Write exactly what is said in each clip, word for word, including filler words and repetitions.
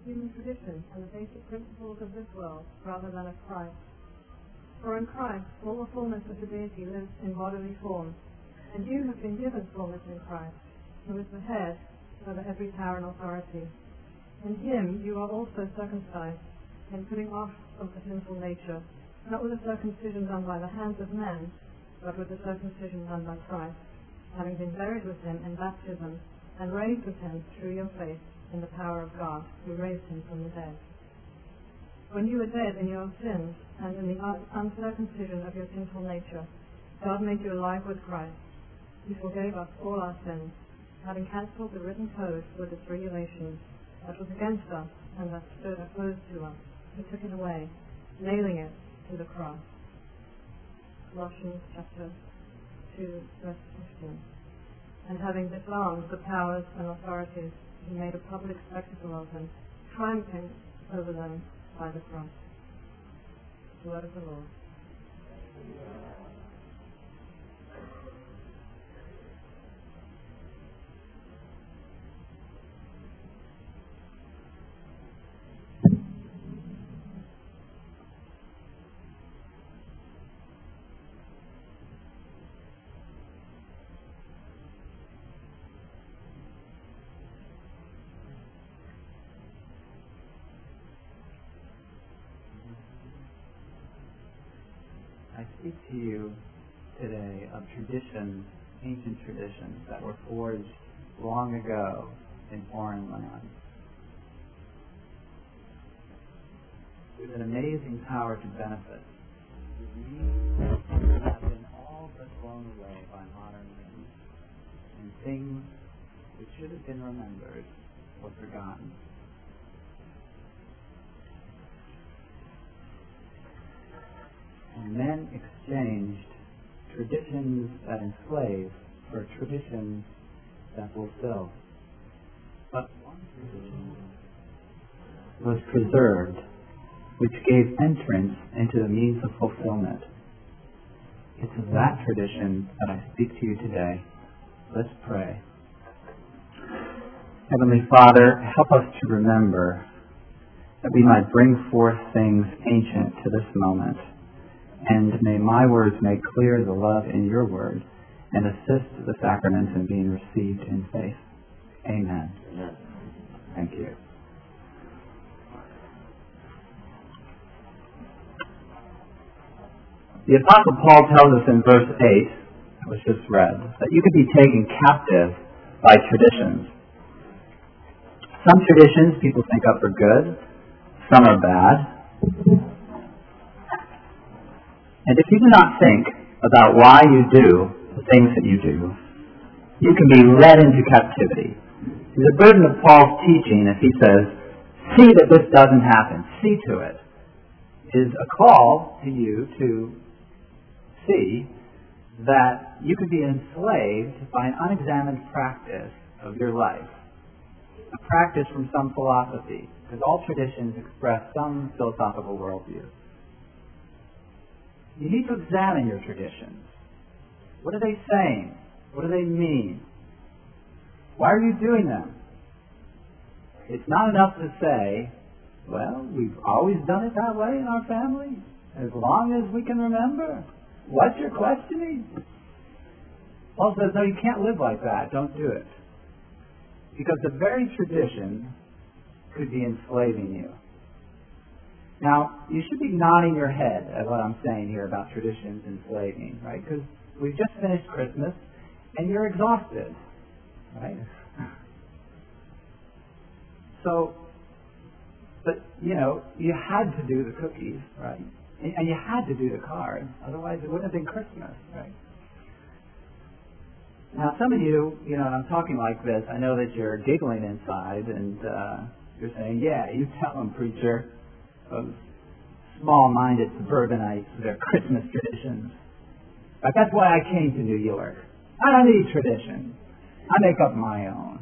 human tradition and the basic principles of this world rather than of Christ. For in Christ, all the fullness of the deity lives in bodily form, and you have been given fullness in Christ, who is the head over every power and authority. In him you are also circumcised, in putting off of the sinful nature, not with a circumcision done by the hands of men, but with the circumcision done by Christ, having been buried with him in baptism, and raised with him through your faith in the power of God, who raised him from the dead. When you were dead in your sins and in the uncircumcision of your sinful nature, God made you alive with Christ. He forgave us all our sins, having cancelled the written code with its regulations that was against us and that stood opposed to us. He took it away, nailing it to the cross. Colossians chapter two, verse fifteen. And having disarmed the powers and authorities, he made a public spectacle of them, triumphing over them by the cross. The word of the Lord. I speak to you today of traditions, ancient traditions that were forged long ago in foreign lands. With an amazing power to benefit. We have been all but blown away by modern means, and things which should have been remembered or forgotten. And men exchanged traditions that enslave for traditions that fulfill. But one tradition was preserved, which gave entrance into the means of fulfillment. It's of that tradition that I speak to you today. Let's pray. Heavenly Father, help us to remember that we might bring forth things ancient to this moment. And may my words make clear the love in your word and assist the sacraments in being received in faith. Amen. Amen. Thank you. The Apostle Paul tells us in verse eight, that was just read, that you could be taken captive by traditions. Some traditions people think up are good, some are bad. And if you do not think about why you do the things that you do, you can be led into captivity. The burden of Paul's teaching, if he says, see that this doesn't happen, see to it, is a call to you to see that you could be enslaved by an unexamined practice of your life, a practice from some philosophy, because all traditions express some philosophical worldview. You need to examine your traditions. What are they saying? What do they mean? Why are you doing them? It's not enough to say, well, we've always done it that way in our family, as long as we can remember. What you're questioning? Paul says, no, you can't live like that. Don't do it. Because the very tradition could be enslaving you. Now, you should be nodding your head at what I'm saying here about traditions enslaving, right? Because we've just finished Christmas, and you're exhausted, right? So, but, you know, you had to do the cookies, right? And you had to do the cards, otherwise it wouldn't have been Christmas, right? Now, some of you, you know, I'm talking like this, I know that you're giggling inside, and uh, you're saying, yeah, you tell them, preacher. Those small-minded suburbanites, their Christmas traditions. But that's why I came to New York. I don't need tradition. I make up my own.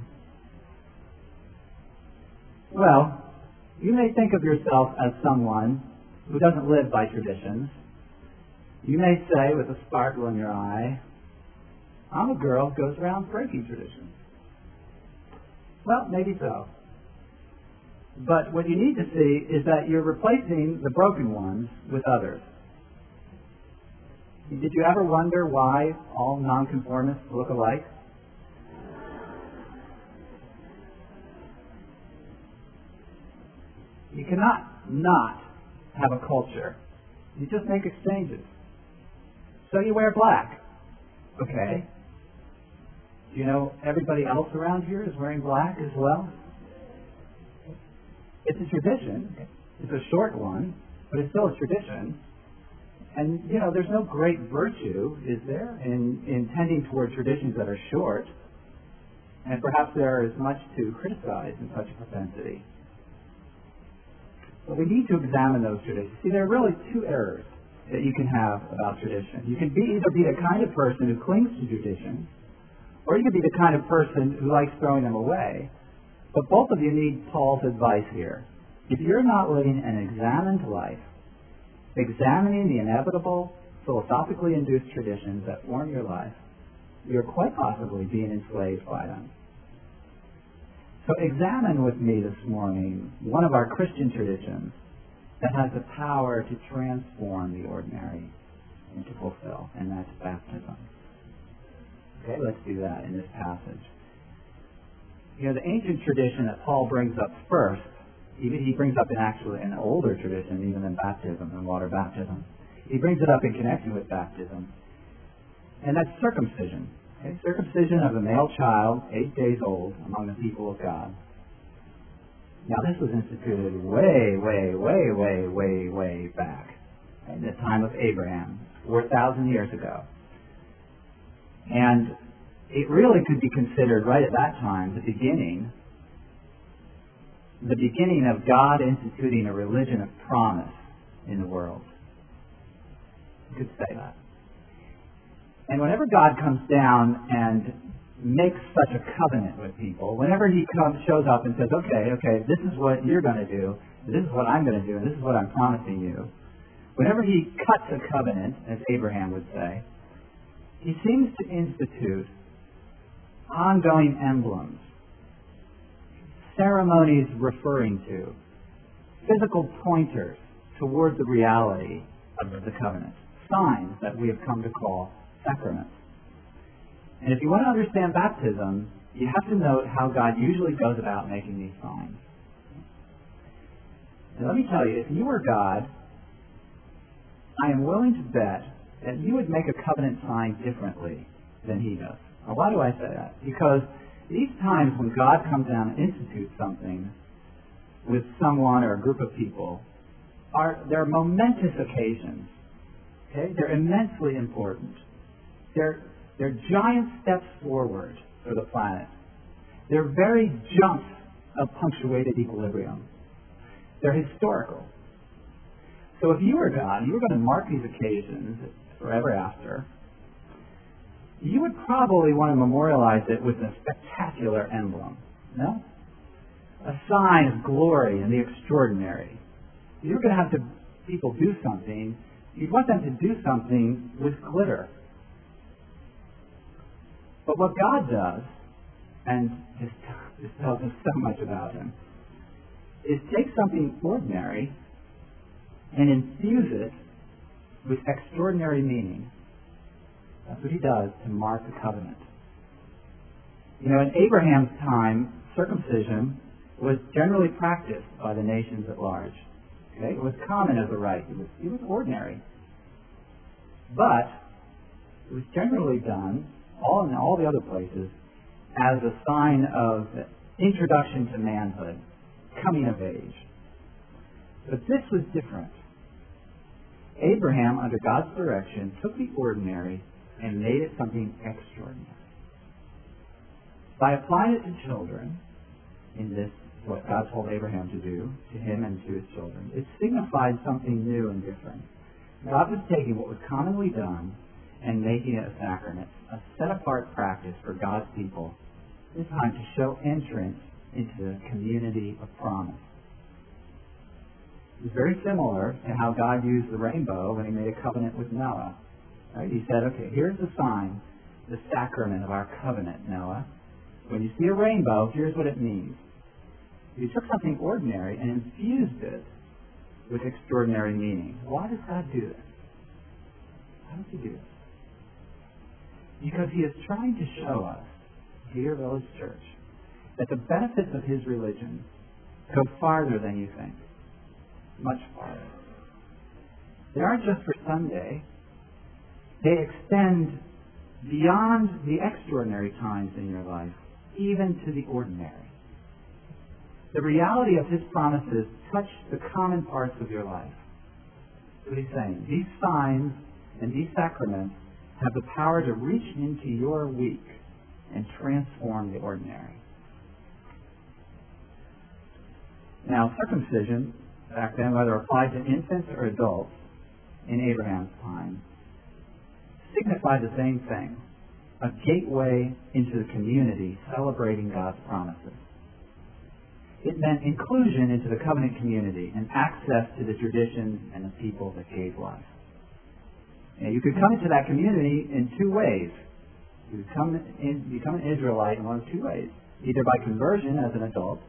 Well, you may think of yourself as someone who doesn't live by traditions. You may say with a sparkle in your eye, I'm a girl who goes around breaking traditions. Well, maybe so. But what you need to see is that you're replacing the broken ones with others. Did you ever wonder why all nonconformists look alike? You cannot not have a culture. You just make exchanges. So you wear black. Okay. Do you know everybody else around here is wearing black as well? It's a tradition. It's a short one, but it's still a tradition. And, you know, there's no great virtue, is there, in, in tending toward traditions that are short. And perhaps there is much to criticize in such a propensity. But we need to examine those traditions. See, there are really two errors that you can have about tradition. You can be either be the kind of person who clings to tradition, or you can be the kind of person who likes throwing them away. But both of you need Paul's advice here. If you're not living an examined life, examining the inevitable, philosophically induced traditions that form your life, you're quite possibly being enslaved by them. So examine with me this morning one of our Christian traditions that has the power to transform the ordinary and to fulfill, and that's baptism. Okay, let's do that in this passage. You know, the ancient tradition that Paul brings up first, even he brings up in actually an older tradition even than baptism and water baptism. He brings it up in connection with baptism, and that's circumcision. Okay? Circumcision of a male child, eight days old, among the people of God. Now, this was instituted way, way, way, way, way, way back in the time of Abraham, four thousand years ago. And it really could be considered right at that time the beginning, the beginning of God instituting a religion of promise in the world. You could say that. And whenever God comes down and makes such a covenant with people, whenever he comes, shows up and says, okay, okay, this is what you're going to do, this is what I'm going to do, and this is what I'm promising you, whenever he cuts a covenant, as Abraham would say, he seems to institute ongoing emblems, ceremonies referring to, physical pointers toward the reality of the covenant, signs that we have come to call sacraments. And if you want to understand baptism, you have to note how God usually goes about making these signs. And let me tell you, if you were God, I am willing to bet that you would make a covenant sign differently than he does. Now, why do I say that? Because these times when God comes down and institutes something with someone or a group of people, are they're momentous occasions. Okay? They're immensely important. They're, they're giant steps forward for the planet. They're very jumps of punctuated equilibrium. They're historical. So if you were God, you were going to mark these occasions forever after, you would probably want to memorialize it with a spectacular emblem. No? A sign of glory and the extraordinary. If you're going to have to, people do something, you'd want them to do something with glitter. But what God does, and this, this tells us so much about him, is take something ordinary and infuse it with extraordinary meaning. That's what he does to mark the covenant. You know, in Abraham's time, circumcision was generally practiced by the nations at large. Okay? It was common as a rite. It was, it was ordinary. But it was generally done, all in all the other places, as a sign of introduction to manhood, coming of age. But this was different. Abraham, under God's direction, took the ordinary and made it something extraordinary. By applying it to children, in this, what God told Abraham to do, to him and to his children, it signified something new and different. God was taking what was commonly done and making it a sacrament, a set-apart practice for God's people, this time to show entrance into the community of promise. It's very similar to how God used the rainbow when he made a covenant with Noah. Right? He said, okay, here's the sign, the sacrament of our covenant, Noah. When you see a rainbow, here's what it means. He took something ordinary and infused it with extraordinary meaning. Why does God do this? How does he do this? Because he is trying to show us, Deer Village Church, that the benefits of his religion go farther than you think. Much farther. They aren't just for Sunday. They extend beyond the extraordinary times in your life, even to the ordinary. The reality of his promises touch the common parts of your life. That's what he's saying. These signs and these sacraments have the power to reach into your week and transform the ordinary. Now, circumcision, back then, whether applied to infants or adults in Abraham's time, signified the same thing, a gateway into the community celebrating God's promises. It meant inclusion into the covenant community and access to the traditions and the people that gave life. Now, you could come into that community in two ways. You could come in, become an Israelite in one of two ways, either by conversion as an adult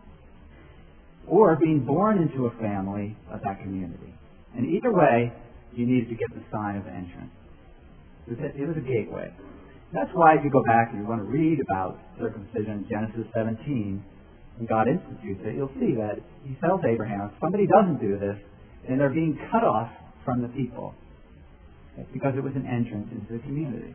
or being born into a family of that community. And either way, you needed to get the sign of entrance. It was a, it was a gateway. That's why if you go back and you want to read about circumcision in Genesis seventeen, when God institutes it, you'll see that he tells Abraham, if somebody doesn't do this, then they're being cut off from the people. It's because it was an entrance into the community.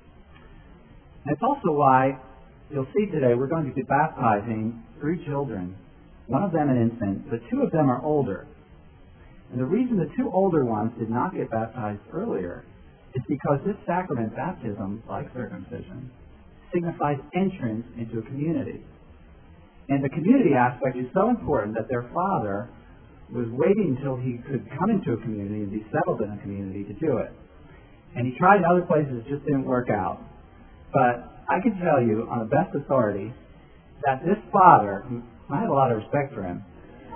And it's also why you'll see today we're going to be baptizing three children, one of them an infant, but two of them are older. And the reason the two older ones did not get baptized earlier is because this sacrament, baptism, like circumcision, signifies entrance into a community. And the community aspect is so important that their father was waiting until he could come into a community and be settled in a community to do it. And he tried in other places, it just didn't work out. But I can tell you on the best authority that this father, I have a lot of respect for him,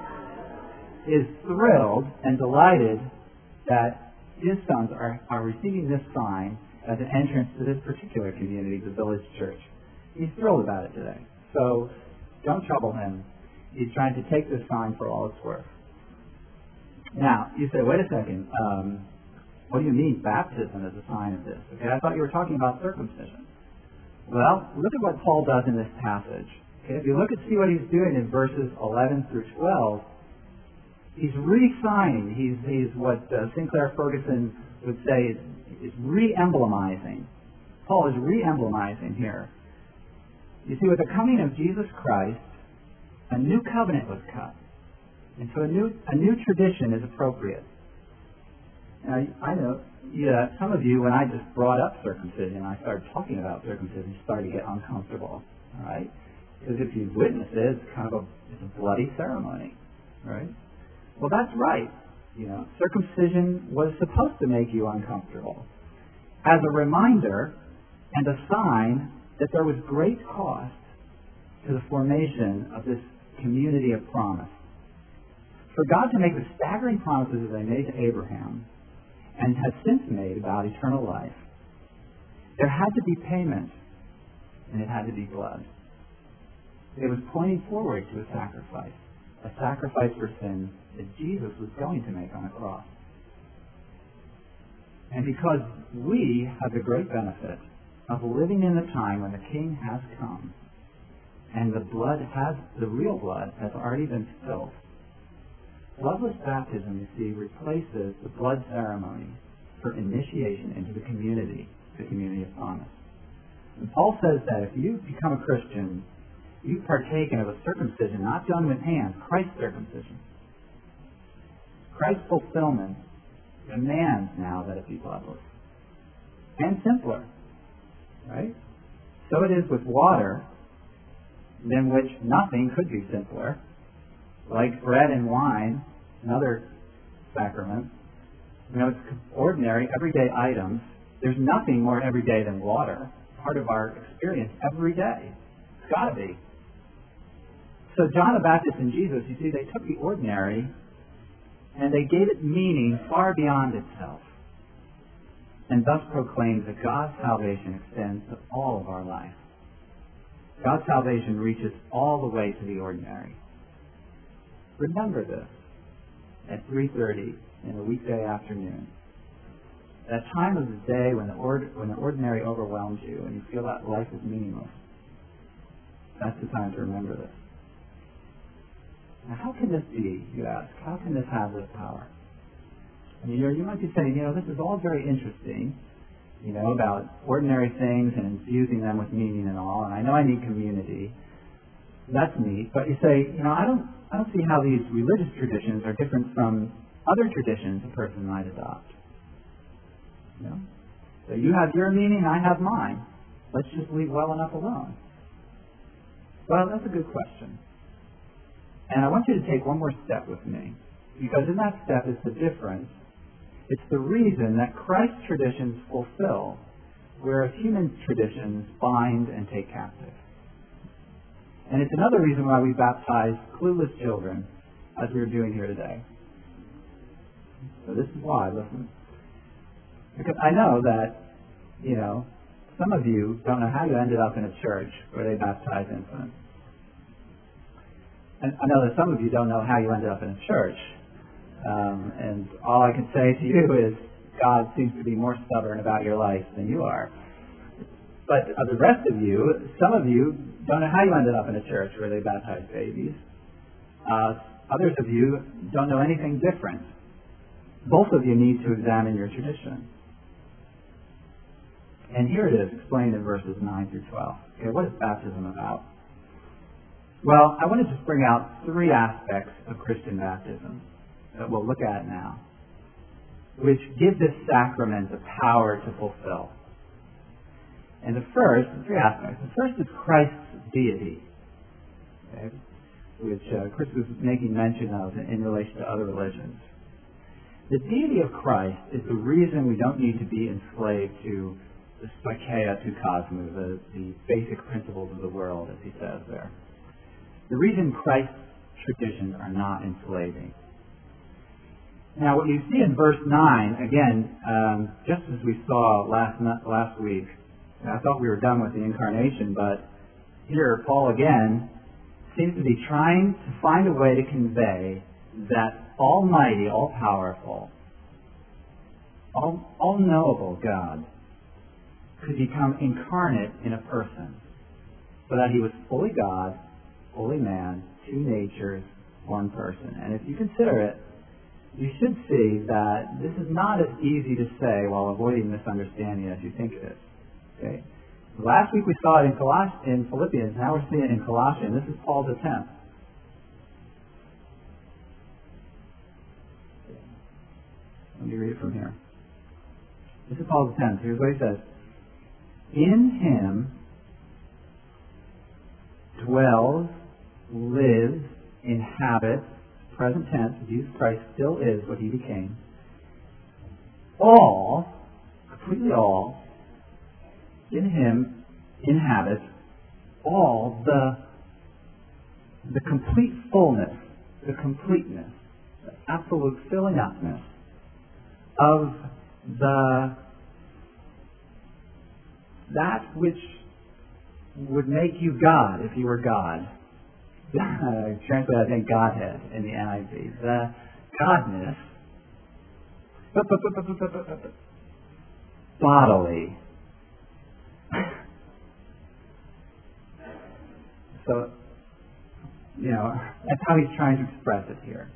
is thrilled and delighted that his sons are, are receiving this sign as an entrance to this particular community, the Village Church. He's thrilled about it today. So don't trouble him. He's trying to take this sign for all it's worth. Now, you say, wait a second, um, what do you mean baptism is a sign of this? Okay, I thought you were talking about circumcision. Well, look at what Paul does in this passage. Okay, if you look and see what he's doing in verses eleven through twelve, he's re-signing. He's, he's what uh, Sinclair Ferguson would say is, is re-emblemizing. Paul is re-emblemizing here. You see, with the coming of Jesus Christ, a new covenant was cut. And so a new a new tradition is appropriate. Now, I know yeah, some of you, when I just brought up circumcision, I started talking about circumcision, you started to get uncomfortable, all right? Because if you've witnessed it, it's kind of a, it's a bloody ceremony, right? Well, that's right. You know, circumcision was supposed to make you uncomfortable as a reminder and a sign that there was great cost to the formation of this community of promise. For God to make the staggering promises that He made to Abraham and has since made about eternal life, there had to be payment, and it had to be blood. It was pointing forward to a sacrifice, a sacrifice for sin that Jesus was going to make on the cross. And because we have the great benefit of living in the time when the King has come, and the blood has, the real blood has already been spilled, bloodless baptism, you see, replaces the blood ceremony for initiation into the community, the community of promise. And Paul says that if you become a Christian, you've partaken of a circumcision not done with hands, Christ's circumcision. Christ's fulfillment demands now that it be bloodless. And simpler, right? So it is with water, than which nothing could be simpler. Like bread and wine and other sacraments, you know, it's ordinary, everyday items. There's nothing more everyday than water. Part of our experience every day. It's got to be. So John the Baptist and Jesus, you see, they took the ordinary and they gave it meaning far beyond itself, and thus proclaimed that God's salvation extends to all of our life. God's salvation reaches all the way to the ordinary. remember this at three thirty in a weekday afternoon. That time of the day when the, ord- when the ordinary overwhelms you and you feel that life is meaningless. That's the time to remember this. Now, how can this be, you ask? How can this have this power? And, you know, you might be saying, you know, this is all very interesting, you know, about ordinary things and infusing them with meaning and all, and I know I need community. That's neat. But you say, you know, I don't I don't see how these religious traditions are different from other traditions a person might adopt. You know? So you have your meaning, I have mine. Let's just leave well enough alone. Well, that's a good question. And I want you to take one more step with me. Because in that step is the difference. It's the reason that Christ's traditions fulfill, whereas human traditions bind and take captive. And it's another reason why we baptize clueless children, as we are doing here today. So this is why, listen. Because I know that, you know, some of you don't know how you ended up in a church where they baptize infants. And I know that some of you don't know how you ended up in a church. Um, and all I can say to you is God seems to be more stubborn about your life than you are. But uh, the rest of you, some of you don't know how you ended up in a church where they baptize babies. Uh, others of you don't know anything different. Both of you need to examine your tradition. And here it is, explained in verses nine through twelve. Okay, what is baptism about? Well, I want to just bring out three aspects of Christian baptism that we'll look at now, which give this sacrament the power to fulfill. And the first, the three aspects, the first is Christ's deity, okay, which uh, Chris was making mention of in, in relation to other religions. The deity of Christ is the reason we don't need to be enslaved to the psycheia to cosmos, the, the basic principles of the world, as he says there. The reason Christ's traditions are not enslaving. Now, what you see in verse nine, again, um, just as we saw last last week, I thought we were done with the incarnation, but here Paul again seems to be trying to find a way to convey that almighty, all-powerful, all, all-knowable God could become incarnate in a person, so that he was fully God, fully man, two natures, one person. And if you consider it, you should see that this is not as easy to say while avoiding misunderstanding as you think it is. Okay? Last week we saw it in, Coloss- in Philippians, now we're seeing it in Colossians. This is Paul's attempt. Let me read it from here. This is Paul's attempt. Here's what he says. In him dwells, lives, inhabits, present tense, Jesus Christ still is what he became, all, completely all, in him inhabits all the the complete fullness, the completeness, the absolute filling upness of the that which would make you God if you were God. Uh, translate, I think, Godhead in the N I V. The Godness, bodily. So, you know, that's how he's trying to express it here.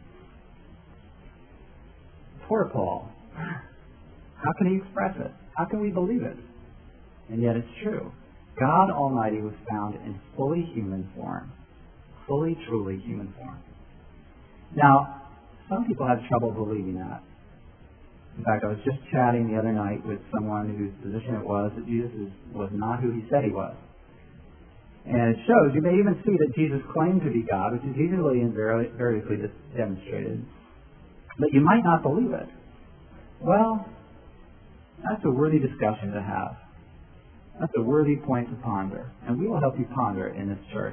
Poor Paul. How can he express it? How can we believe it? And yet it's true. God Almighty was found in fully human form. Fully, truly human form. Now, some people have trouble believing that. In fact, I was just chatting the other night with someone whose position it was that Jesus is, was not who he said he was. And it shows, you may even see that Jesus claimed to be God, which is easily and very, variously demonstrated. But you might not believe it. Well, that's a worthy discussion to have. That's a worthy point to ponder. And we will help you ponder it in this church.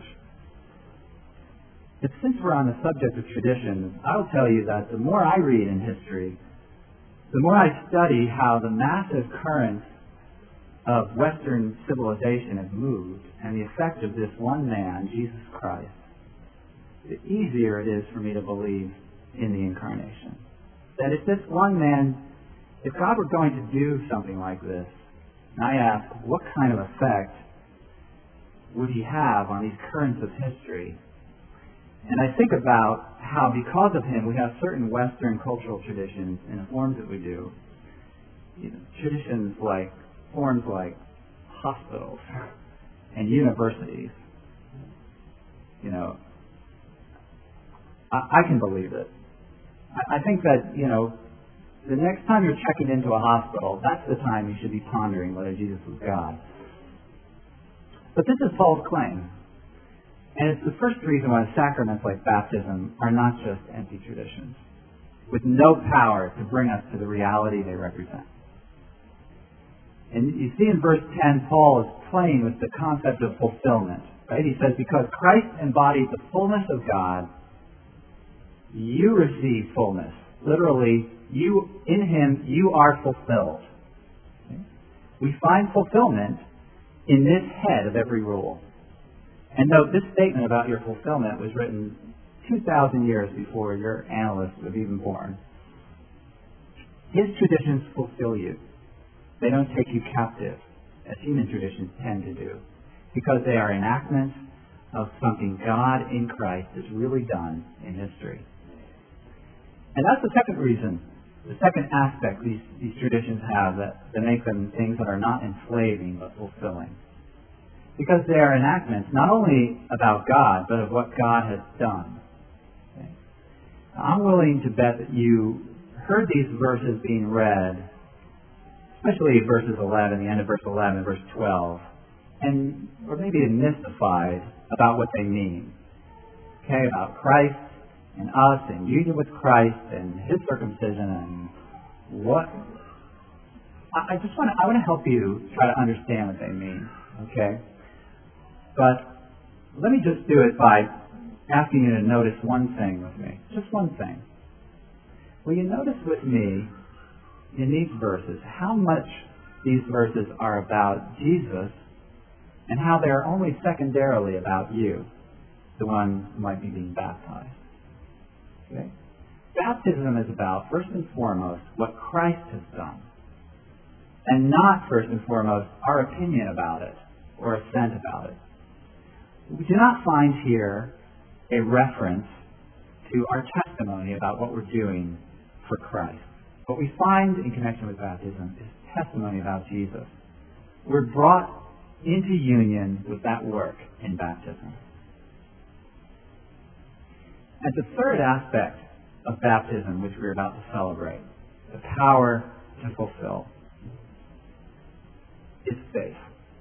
But since we're on the subject of tradition, I'll tell you that the more I read in history, the more I study how the massive currents of Western civilization have moved and the effect of this one man, Jesus Christ, the easier it is for me to believe in the incarnation. That if this one man, if God were going to do something like this, and I ask, what kind of effect would he have on these currents of history? And I think about how, because of him, we have certain Western cultural traditions in the forms that we do. You know, traditions like, forms like hospitals and universities. You know, I, I can believe it. I, I think that, you know, the next time you're checking into a hospital, that's the time you should be pondering whether Jesus was God. But this is Paul's claim. And it's the first reason why sacraments like baptism are not just empty traditions, with no power to bring us to the reality they represent. And you see in verse ten, Paul is playing with the concept of fulfillment. Right? He says, because Christ embodied the fullness of God, you receive fullness. Literally, you in him, you are fulfilled. Okay? We find fulfillment in this head of every rule. And note, this statement about your fulfillment was written two thousand years before your analyst was even born. His traditions fulfill you. They don't take you captive, as human traditions tend to do, because they are enactments of something God in Christ has really done in history. And that's the second reason, the second aspect these, these traditions have that, that make them things that are not enslaving but fulfilling. Because they are enactments not only about God, but of what God has done. Okay? I'm willing to bet that you heard these verses being read, especially verses eleven, the end of verse eleven, verse twelve, and or maybe mystified about what they mean. Okay, about Christ and us and union with Christ and his circumcision and what. I, I just want to I want to help you try to understand what they mean. Okay. But let me just do it by asking you to notice one thing with me. Just one thing. Will you notice with me in these verses how much these verses are about Jesus and how they are only secondarily about you, the one who might be being baptized. Okay? Baptism is about, first and foremost, what Christ has done, and not, first and foremost, our opinion about it or assent about it. We do not find here a reference to our testimony about what we're doing for Christ. What we find in connection with baptism is testimony about Jesus. We're brought into union with that work in baptism. And the third aspect of baptism, which we're about to celebrate, the power to fulfill, is faith.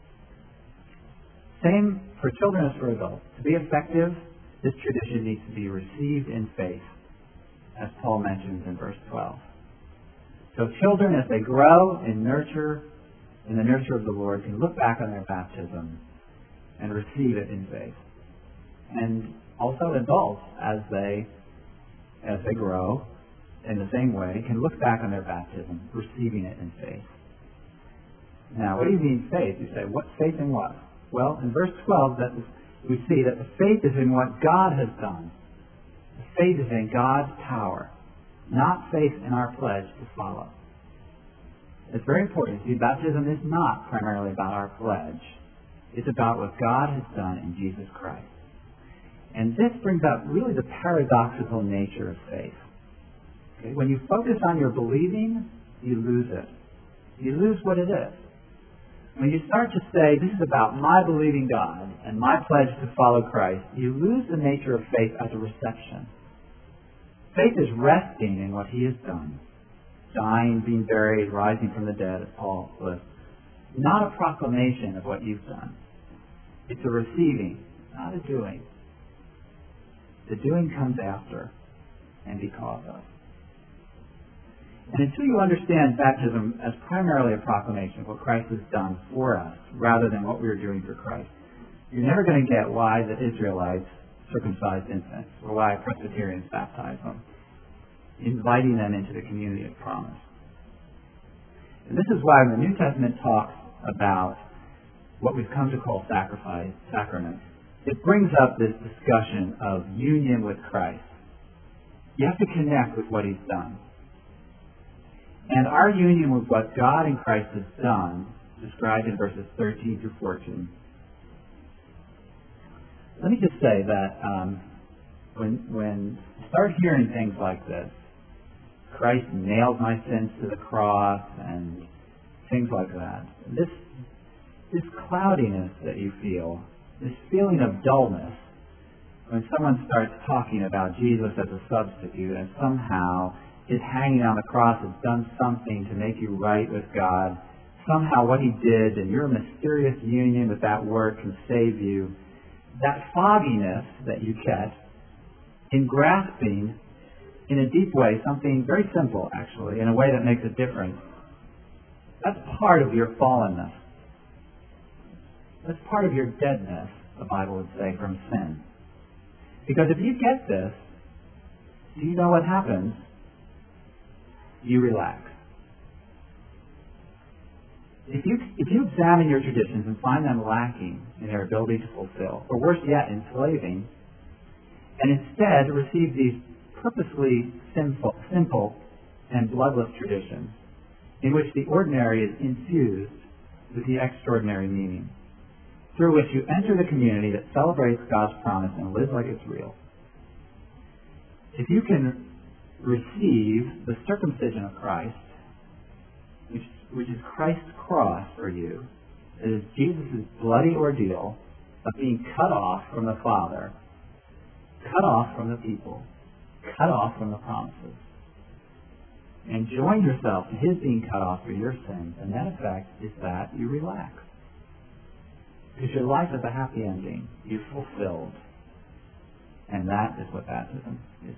Same for children as for adults. To be effective, this tradition needs to be received in faith, as Paul mentions in verse twelve. So children, as they grow in nurture, in the nurture of the Lord, can look back on their baptism and receive it in faith. And also adults, as they as they grow in the same way, can look back on their baptism, receiving it in faith. Now, what do you mean faith? You say, what faith in what? Well, in verse twelve, that we see that the faith is in what God has done. The faith is in God's power, not faith in our pledge to follow. It's very important. See, baptism is not primarily about our pledge. It's about what God has done in Jesus Christ. And this brings out really the paradoxical nature of faith. Okay? When you focus on your believing, you lose it. You lose what it is. When you start to say, this is about my believing God and my pledge to follow Christ, you lose the nature of faith as a reception. Faith is resting in what he has done. Dying, being buried, rising from the dead, as Paul lists. Not a proclamation of what you've done. It's a receiving, not a doing. The doing comes after and because of. And until you understand baptism as primarily a proclamation of what Christ has done for us, rather than what we are doing for Christ, you're never going to get why the Israelites circumcised infants, or why Presbyterians baptize them, inviting them into the community of promise. And this is why when the New Testament talks about what we've come to call sacrifice, sacraments, it brings up this discussion of union with Christ. You have to connect with what He's done. And our union with what God in Christ has done, described in verses thirteen through fourteen. Let me just say that um, when when you start hearing things like this, Christ nailed my sins to the cross and things like that, this this cloudiness that you feel, this feeling of dullness, when someone starts talking about Jesus as a substitute and somehow His hanging on the cross has done something to make you right with God, somehow what He did and your mysterious union with that work can save you, that fogginess that you get in grasping in a deep way something very simple, actually, in a way that makes a difference, that's part of your fallenness. That's part of your deadness, the Bible would say, from sin. Because if you get this, do you know what happens? You relax. If you, if you examine your traditions and find them lacking in their ability to fulfill, or worse yet, enslaving, and instead receive these purposely simple, simple and bloodless traditions in which the ordinary is infused with the extraordinary meaning, through which you enter the community that celebrates God's promise and lives like it's real. If you can receive the circumcision of Christ, which, which is Christ's cross for you, it is Jesus' bloody ordeal of being cut off from the Father, cut off from the people, cut off from the promises, and join yourself to His being cut off for your sins, and that effect is that you relax. Because your life has a happy ending. You've fulfilled. And that is what baptism is